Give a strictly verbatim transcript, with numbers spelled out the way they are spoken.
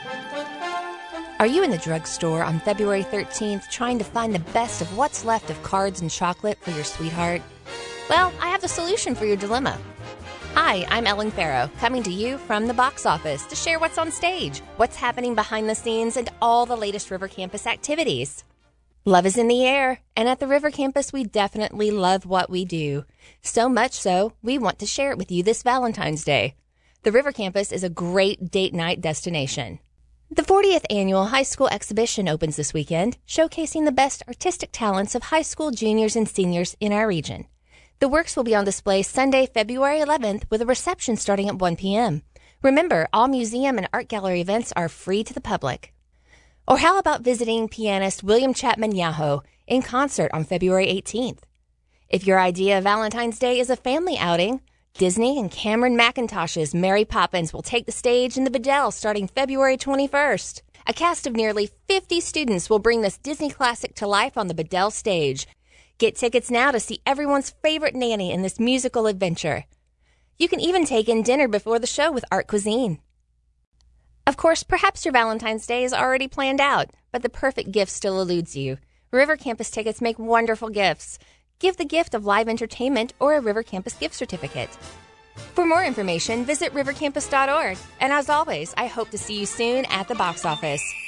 Are you in the drugstore on February thirteenth trying to find the best of what's left of cards and chocolate for your sweetheart? Well, I have the solution for your dilemma. Hi, I'm Ellen Farrow, coming to you from the box office to share what's on stage, what's happening behind the scenes, and all the latest River Campus activities. Love is in the air, and at the River Campus, we definitely love what we do. So much so, we want to share it with you this Valentine's Day. The River Campus is a great date night destination. The fortieth Annual High School Exhibition opens this weekend, showcasing the best artistic talents of high school juniors and seniors in our region. The works will be on display Sunday, February eleventh, with a reception starting at one p.m. Remember, all museum and art gallery events are free to the public. Or how about visiting pianist William Chapman Yaho in concert on February eighteenth? If your idea of Valentine's Day is a family outing, Disney and Cameron McIntosh's Mary Poppins will take the stage in the Bedell starting February twenty-first. A cast of nearly fifty students will bring this Disney classic to life on the Bedell stage. Get tickets now to see everyone's favorite nanny in this musical adventure. You can even take in dinner before the show with Art Cuisine. Of course, perhaps your Valentine's Day is already planned out, but the perfect gift still eludes you. River Campus tickets make wonderful gifts. Give the gift of live entertainment or a River Campus gift certificate. For more information, visit river campus dot org. And as always, I hope to see you soon at the box office.